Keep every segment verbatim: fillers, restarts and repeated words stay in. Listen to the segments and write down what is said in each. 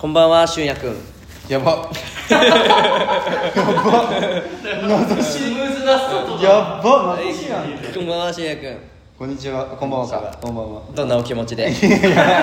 こんばんは、しゅんやくん。 やばやば謎スムーズなスタートだ。 やば謎しやん。 こんばんは、しゅんやくん。 こんにちは、こんばんはか。こんばんは。 どんなお気持ちで？ 雑す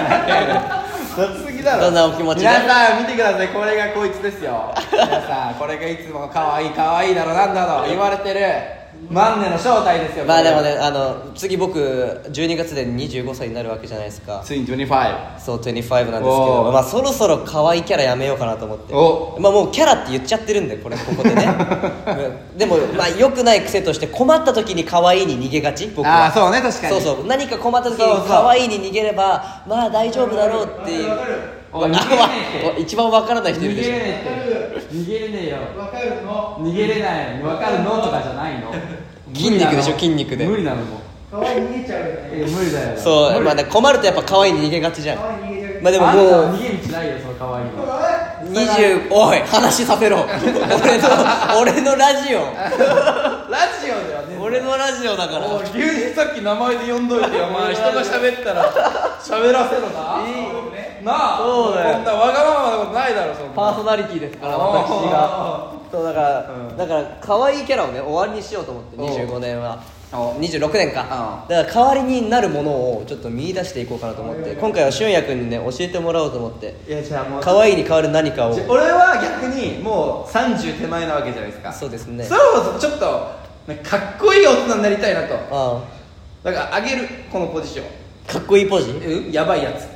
ぎだろ。 どんなお気持ちで？ 皆さん見てください、これがこいつですよ。皆さんこれがいつも可愛い可愛いだろなんだろ言われてる万年の正体ですよ。 まあでもね、あの次僕じゅうにがつでにじゅうごさいになるわけじゃないですか。 ついににじゅうご。 そうにじゅうごなんですけど、 おーまあそろそろ可愛いキャラやめようかなと思って。 おまあもうキャラって言っちゃってるんで、これここでね。でもまあ良くない癖として困った時に可愛いに逃げがち。僕は。 ああそうね、確かに。 そうそう、何か困った時そうそうに可愛いに逃げればまあ大丈夫だろうっていう。 おい逃げれねえって。 一番わからない人い逃げれるでしょ。 ねえって。逃げれねえよ。 わかるの。 逃げれない。わかるのとかじゃないの。 筋肉でしょ、筋肉で。 無理なのもう。 可愛い逃げちゃうよね。 え無理だよ。 そう、まあね、困るとやっぱ可愛いに逃げがちじゃん。 可愛い逃げちゃう。 まあでもあんたもうは逃げ道ないよ、その可愛いの。 にじゅう、おい話させろ。俺の俺のラジオ。 ラジオではね。 俺のラジオだから。 おい急にさっき名前で呼んどいてよ、お前人が喋ったら喋らせろな。 いいなあ、 そうだよこんなわがままなことないだろ、そんな。 パーソナリティですから、 あー私が。そうだから、 うんだから可愛いキャラをね終わりにしようと思って、 おうにじゅうごねんはおうにじゅうろくねんか。だから代わりになるものをちょっと見出していこうかなと思って、今回はしゅんやくんにね教えてもらおうと思って、 いやじゃあもう可愛いに変わる何かを。 じゃ俺は逆にもうさんじゅう手前なわけじゃないですか。 そうですね。 そろそろちょっとなんかかっこいい大人になりたいなと。 あだからあげるこのポジション。 あ、かっこいいポジ。 うんやばいやつ。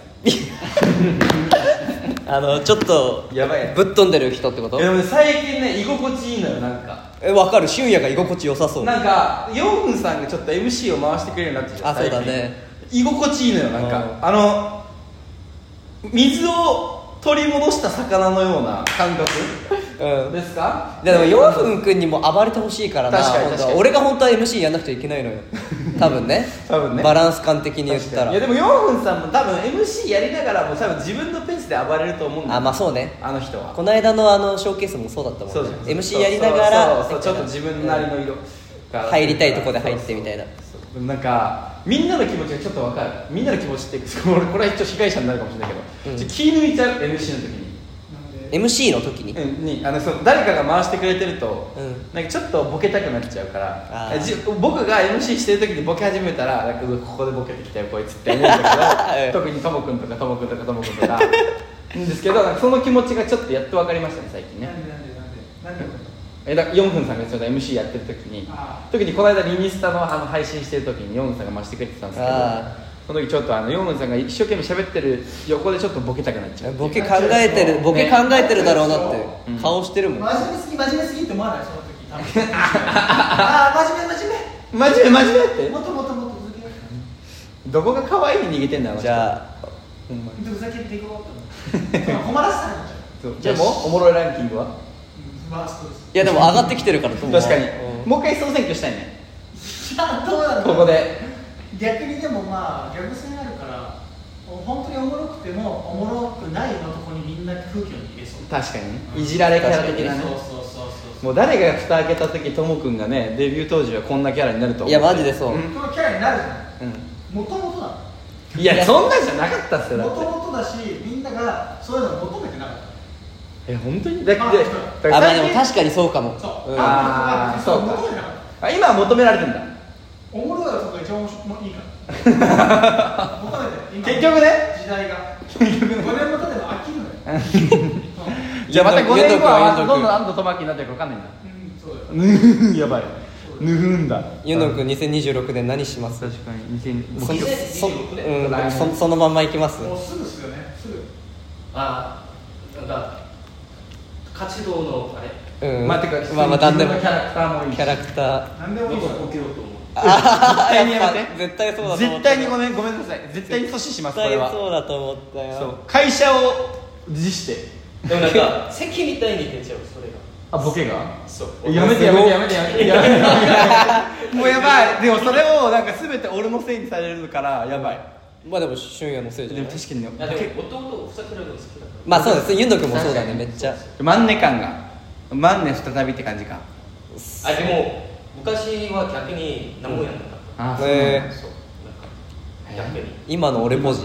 あのちょっとやばいやつ。 ぶっ飛んでる人ってことえでもね最近ね居心地いいのよなんか。 え、分かる。しゅんやが居心地良さそう。 なんかよんぷんさんがちょっと エムシー を回してくれるようになってきた。 あそうだね。 最近居心地いいのよなんか。あの水を取り戻した魚のような感覚うん。 ですか。 でもよんぷんくんにも暴れてほしいからな。 確かに本当は確かに俺が本当は エムシー やんなくちゃいけないのよ。多分ね。 多分ねバランス感的に言ったら。 いやでもよんぷんさんも多分 エムシー やりながらも多分自分のペースで暴れると思うんだよ。 あ、まあそうね。 あの人はこの間のあのショーケースもそうだったもんね。 そうじゃんエムシー やりながらそうそうそうちょっと自分なりの色が入りたいとこで入ってみたいな。 そうそうなんかみんなの気持ちがちょっと分かる。みんなの気持ちってこれこれは一応被害者になるかもしれないけど、 うんちょ気抜いちゃう エムシー の時に。 エムシー の時に。 うんにあのそう誰かが回してくれてると、 うんなんかちょっとボケたくなっちゃうからあーじ僕が エムシー してる時にボケ始めたらなんかうわここでボケてきたよこいつって思うんだけど特にともくんとかともくんとかともくんとかんですけどなんかその気持ちがちょっとやっと分かりましたね最近ね。 なんでなんでなんでなんでえだよんぷんさんがちょうど エムシー やってる時にあ時にこの間リニスタのあの配信してる時によんぷんさんが回してくれてたんですけどあその時ちょっとあのよんぷんさんが一生懸命喋ってる横でちょっとボケたくなっちゃう。 ボケ考えてる、ボケ考えてるだろうなってうん顔してるもん。 真面目すぎ真面目すぎって思わないその時多分ああ真面目真面真面目真面目って目もっともっともっと続けよどこが可愛いに逃げてんだよあの人じゃあ、 ほんまにうふざけていこうって思って困らせたんじゃんそうでもおもろいランキングはうんワーストですいやでも上がってきてるからと思う。 確かにうんもう一回総選挙したいねいやどうなんだろうここで逆にでもまあ逆線あるから本当におもろくてもおもろくないのとこにみんな空気を入れそう確かにねいじられキャラ的なねそうそうそうそうもう誰が蓋開けた時ともくんがねデビュー当時はこんなキャラになると思ういやマジでそう。 うんこのキャラになるじゃうんんもともとだいやそんなんじゃなかったっすよだもってともとだしみんながそういうのを求めてなかっえ本当にだってまあだからあ、まあでも最近確かにそうかも。 たそう、 うんあーそうか求めてなかったあ今は求められてんだおもろいとこが一番面白いいいから求めて今結局ね時代がごねんも経てば飽きるのよじゃあまたごねんごはユンド君どんどん安藤智明になってるか分かんないんだうんそうだよぬふんやばいぬふんだユンド君にせんにじゅうろくねん何します？ 確かににせんそにせんにじゅうろくねんうん、そそのまんまいきます。 もうすぐっすよねすぐあなんか活動のあれうん、 まあてかまあまあ何でも自分のキャラクターもいいしキャラクター。 何でもいいからボケようと思うあー絶対にやめてやっぱ絶対そうだと思った。 絶対にごめんごめんなさい絶対に阻止します絶対これはそうだと思ったよ。 そう会社を辞してでもなんか席みたいに出ちゃうそれがあボケがそうやめてやめてやめてやめてやめてやめてもうやばいでもそれをなんか全て俺のせいにされるからやばいまあでも俊也のせいじゃない。 でも確かにねいやでも弟をふざけるのが好きだからまあそうです。ユンド君もそうだね、めっちゃ。 万年感が万年再びって感じかあでも昔は逆に何もやんなかったあへーそうなんか逆に今の俺ポジ。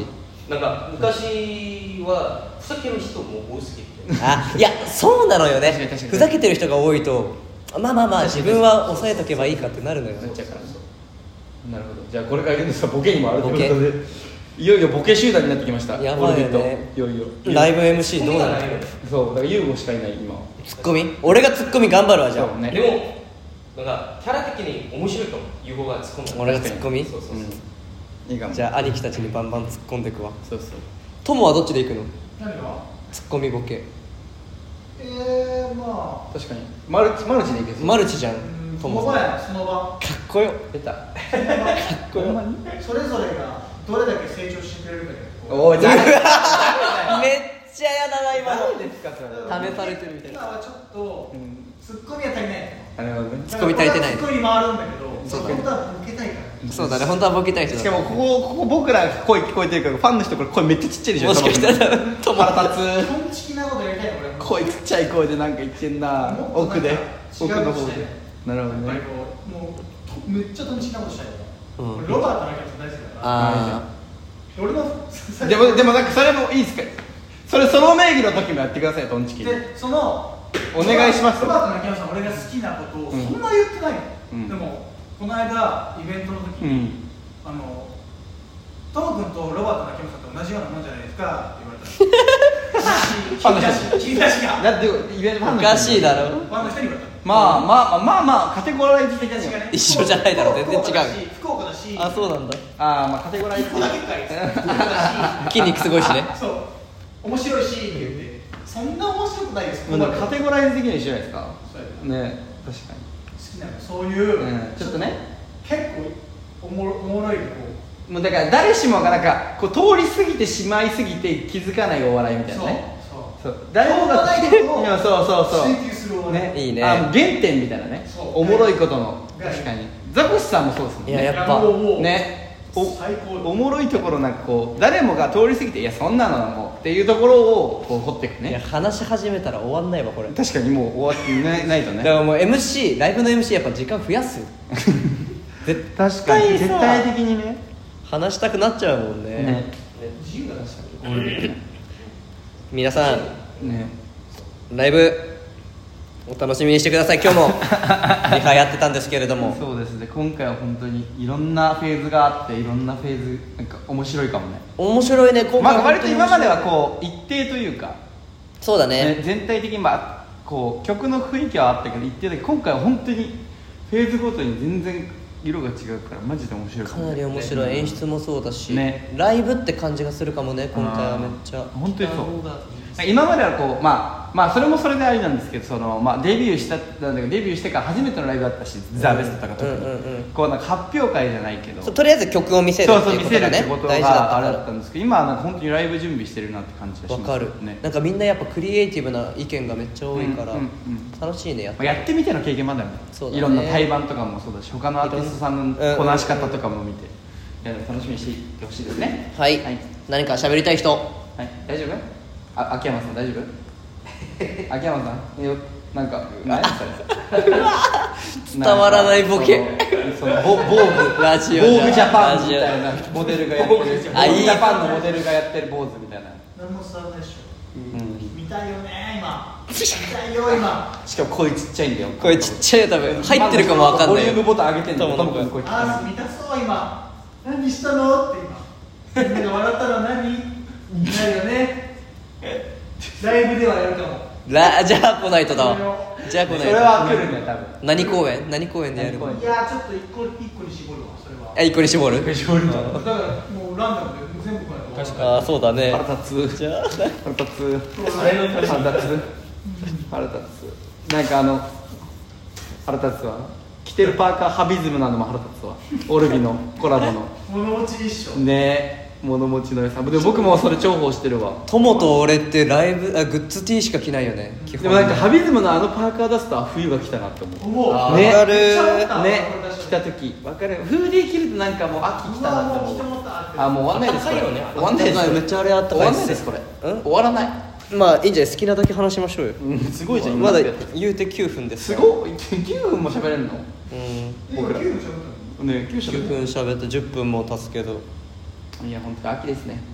なんか昔はふざける人も多すぎてあいやそうなのよね確かに確かにふざけてる人が多いとまあまあまあ自分は抑えとけばいいかってなるのよなっちゃうからなるほど。じゃあこれから言うんですがボケにもあるということでいよいよボケ集団になってきました。 やばいよねオルビットいよいよライブ エムシー どうなのそうだからユーゴしかいない今ツッコミ俺がツッコミ頑張るわじゃあ、 そうねでもなんかキャラ的に面白いかもユーゴが突っ込んだ俺がツッコミそうそうそう、 うんいいかもじゃあ兄貴たちにバンバン突っ込んでくわそうそう友はどっちで行くの何がツッコミボケえー、まあ確かにマルチマルチでいけそうマルチじゃんうんそ友さんの場やその場かっこよ出たその場それぞれがどれだけ成長してくれるかでおいじゃあめっちゃやだな今の誰ですかそれ試されてるみたいな今はちょっとうんツッコミは足りないなるほどねツッコミ足りてないツッコミに回るんだけどそうだね本当はボケたいからそうだね本当はボケたい人だしかもここここ僕ら声聞こえてるからファンの人これ声めっちゃちっちゃいでしょもしかしたら友腹立基本的なことやりたいの俺つ声ちっちゃい声でなんか言ってんな奥で奥の方でなるほどやっぱりねこうもうめっちゃとんちきなことしたいよ、 うん俺ロバートのキャプテン大好きだからあ俺のでもでもなんかそれもいいですかそれソロ名義の時もやってくださいトンチキでそのお願いしますロバートのキャプテンさん俺が好きなことをそうんんな言ってないの、 うんでもこの間イベントの時に、 うんあのトモ君とロバートのキャプテンさんと同じようなもんじゃないですかって言われたファンの人聞いたしがだってイベントファンの人におかしいだろファンの人に言われたまあまあまあまあカテゴライズ的には一緒じゃないだろ全然違う福岡だしあそうなんだああまあカテゴライズ福岡だけかい福岡だし筋肉すごいしねそう面白いしって言ってそんな面白くないですもうなんかカテゴライズ的には一緒じゃないですかそうやなね確か好きなのそういう、 に、うん、ちょっとね結構おもろおもろいこもうだから誰しもがなんかこう通り過ぎてしまいすぎて気づかないお笑いみたいなねそうそう誰もがしょうがないことをいやそうそうそう追求するお笑いねいいねあ原点みたいなねそうおもろいことのね確かにザコシさんもそうですもんねいややっぱもうもうねお最高おもろいところなんかこう誰もが通り過ぎていやそんなのもうっていうところをこう掘っていくいやね話し始めたら終わんないわこれ確かにもう終わってないないとねだからもう エムシー ライブの エムシー やっぱ時間増やすよ絶確かに絶対的にね話したくなっちゃうもんねね自由だな皆さんねライブお楽しみにしてください今日もリハやってたんですけれどもそうですね今回は本当にいろんなフェーズがあっていろんなフェーズなんか面白いかもね面白いね今まあ回割と今まではこう一定というか、 そうだねね、全体的にまあこう曲の雰囲気はあったけど一定だけど今回は本当にフェーズごとに全然色が違うからマジで面白いかもねかなり面白い演出もそうだし、 ねライブって感じがするかもね今回はめっちゃ本当にそう今まではこうまあまあそれもそれでありなんですけどその、まあ、デビューしたなんだけどデビューしてから初めてのライブだったしザ・ベストとか特に、 うんうんうんこうなんか発表会じゃないけどそうとりあえず曲を見せるってそうそう見せるいうことがねってこと大事だったがあれだかったんですけど今はなんか本当にライブ準備してるなって感じがしますらわかる、 ねなんかみんなやっぱクリエイティブな意見がめっちゃ多いから、 うんうんうん楽しいねやっまあやってみての経験もあるんだよねそうだねいろんな対バンとかもそうだし他のアーティストさんのこなし方とかも見て、いや楽しみにしていってほしいですねはい、 はい、 何か喋りたい人はい、大丈夫あ秋山さん大丈夫秋山さんよなんか何それ伝わらないボケそのそのボ防具ラジオ防具ジャパンみラジオたいなモデルがやってるあいい防具ジャパンのモデルがやってる坊主みたいな、 何も伝わらないでしょうん、 見たいよね今見たいよ今しかも声ちっちゃいんだよこれちっちゃいよ多分入ってるかもわかんないよボリュームボタン上げてんのトモの声声ちっちあゃー見たそう今何したのって今みんなが笑ったのは何なるよねライブではやるかもラじゃあ来ないとだわじゃあ来いないとそれは来るね多分何公演何公演でやるの何公演いやーちょっと一個一個に絞るわそれはあ一個に絞る絞るんだだからもうランダムで全部来ないとああそうだね腹立つじゃあ腹立つあれの腹立つ腹立つなんかあの腹立つわ着てるパーカーハビズムなのも腹立つわオルビのコラボの物持ち一緒ねえ物持ちの良さでも僕もそれ重宝してるわ友と俺ってライブあグッズ T しか着ないよね基本でもなんかハビズムのあのパーカー出すとあ冬が来たなって思う思うあーねわかるめっちゃ思ったねこれ確来かにた時分かるフーディー着るとなんかもう秋来たなって思ううわもう来てもったってあもう終わんないですこれ暖かいよね終わんないですめっちゃあれあった終わかいっすんないですこれうん終わらないまあいいんじゃない好きなだけ話しましょうようんすごいじゃんまだ今やってる言うてきゅうふんですすごいきゅうふんも喋れるのうん僕ら今きゅう分しゃべったのねきゅうきゅうふん喋ってじゅっぷんも経つけどいや本当に秋ですね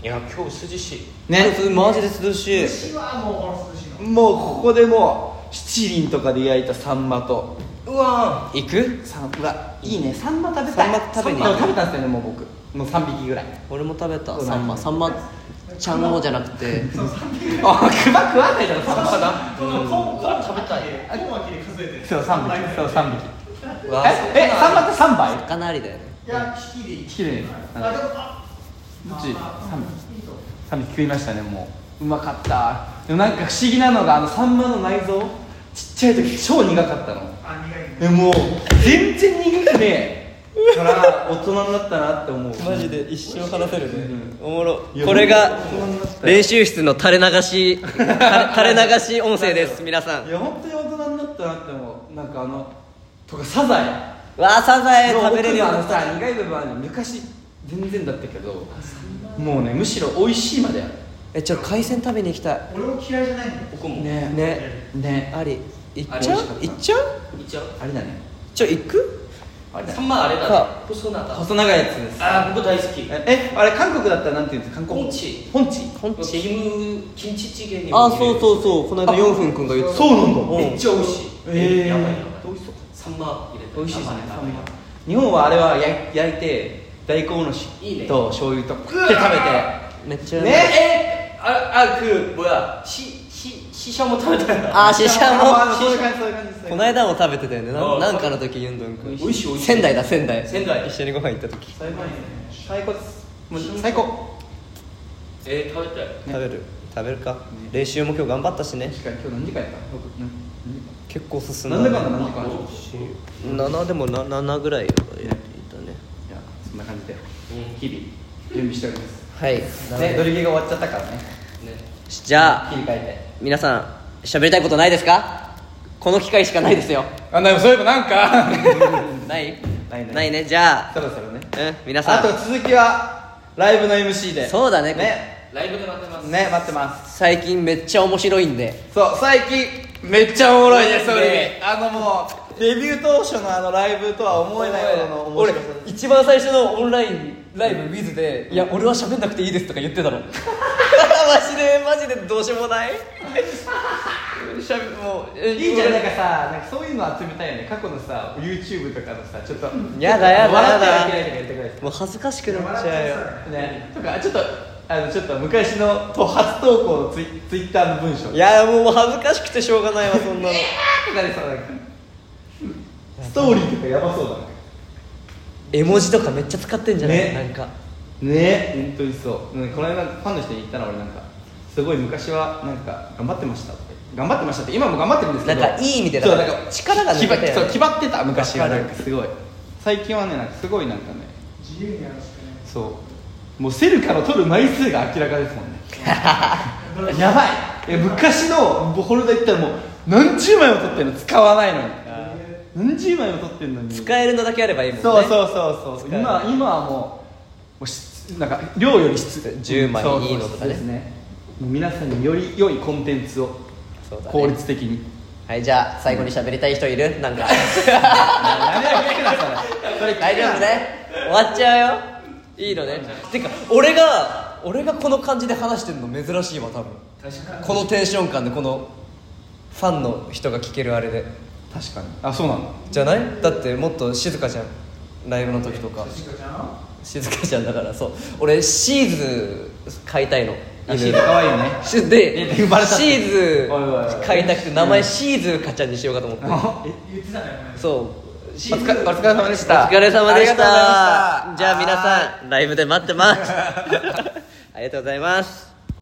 いや今日涼しいねマジで涼しい。 牛はもうこの涼しいのもうここでもう七輪とかで焼いたサンマとうわ行く？ サンマいいねサンマ食べたいサンマ食べに行くサンマ食べたんですよねもう僕もうさんびきぐらい俺も食べたそうサンマサンマちゃんのじゃなくてあクマ食わないだろサンマだこのコンコン食べたいコンはきで数えてそうさんびきそうさんびきうわええサンマってさんばいかなりだよね。 いや引きでいいきれいあでもあどっちまあまあさんびきいいとさんびき食いましたねもううまかったでもなんか不思議なのがあのサンマの内臓ちっちゃい時超苦かったのあ苦いねえもう全然苦くねえから大人になったなって思うマジで一生話せるね、おもろいやこれが大人になったよ練習室の垂れ流し垂れ垂れ流し音声です皆さん。 いや本当に大人になったなって思うなんかあのとかサザエわあサザエの食べれるよう奥のあのになった。 さ苦い部分はね昔全然だったけどもうねむしろ美味しいまでやるえちょ海鮮食べに行きたい俺も嫌いじゃないんだよ僕もねねねあり行っちゃうあれ美味しかった行っちゃういっちゃうあれだねちょ行くあれだサンマあれだねか細長細長いやつですあー僕大好きええあれ韓国だったらなんて言うんですか韓国ポンチポンチポンチキムキムチチゲにもあそうそうそうこの間よんふんくんが言ってた。 そうなんだうんめっちゃ美味しいえーやばいやばい美味しそうサンマ入れて美味しいですねやばいやばい日本はあれは焼い焼いて大根おろしいいねと醤油と食って食べてめっちゃうまいねえああ그 뭐야 시 시 시샤も食べたよあーシシャモあそういう感じそういう感じですこの間も食べてたよねなあなんかの時ユンドンくん美味しい美味しい仙台だ仙台仙台一緒にご飯行った時最高最高ですもう最高えー、食べたい食べる食べるか練習も今日頑張ったしね確かに今日何時間やった僕何結構進んだ何時間だ何時間ななでもなななぐらいやったねいやそんな感じで日々準備しておりますはいねドリゲが終わっちゃったからねねじゃあ切り替え皆さん喋りたいことないですか？この機会しかないですよてあでもそういえばなんかないないねないねじゃそろそろねあうん皆さんあと続きはライブの エムシー でそうだねねライブで待ってますね待ってます最近めっちゃ面白いんでそう最近めっちゃおもろいですそねれあのもうデビュー当初のあのライブとは思えないほどの面俺白さです一番最初のオンラインライブ Wiz で「いや俺は喋んなくていいです」とか言ってたのマジでマジでどうしようもないしゃべもういいじゃんなんかさなんかそういうの集めたいよね過去のさ YouTube とかのさちょっとやだやだ笑ってやだはいけないとか言ってくれもう恥ずかしくなっちゃうよねとかちょっとあのちょっと昔のと初投稿のツイツイッターの文章いやもう恥ずかしくてしょうがないわそんなのとかでさなんかストーリーとかやばそうだ絵文字とかめっちゃ使ってんじゃない、 ねなんかね本当にそううんこの間ファンの人に言ったの俺なんかすごい昔はなんか頑張ってましたって頑張ってましたって今も頑張ってるんですけどなんかいい意味でそうなんか力が抜けたよね気張そう気張ってた昔はわかるなんかすごい最近はねなんかすごいなんかね自由にやらせてねそうもうセルから取る枚数が明らかですもんねやばいえ昔のホルダー行ったらもう何十枚も取ってるの使わないのに何十枚も取ってるのに使えるのだけあればいいもんねそうそうそうそう使える今今はもうもうしなんか量より質じゅうまいそうそういいのとかねそうですねもう皆さんにより良いコンテンツをそうだね効率的にはいじゃあ最後に喋りたい人いるなんかやめろ聞くなそれそれ大丈夫ね終わっちゃうよいいのねてか俺が俺がこの感じで話してるの珍しいわ多分確かにこのテンション感でこのファンの人が聞けるあれで確かにあそうなのじゃないだってもっと静かじゃんライブの時とか静香ちゃん静かじゃんだからそう俺シーズ飼いたいのあシーズかわいいよねしでえ生まれたってシーズおいおいおい飼いたくて名前シーズカちゃんにしようかと思って言ってたねそうお疲れお疲れ様でしたお疲れ様でしたありがとうございましたじゃあ皆さんライブで待ってますありがとうございます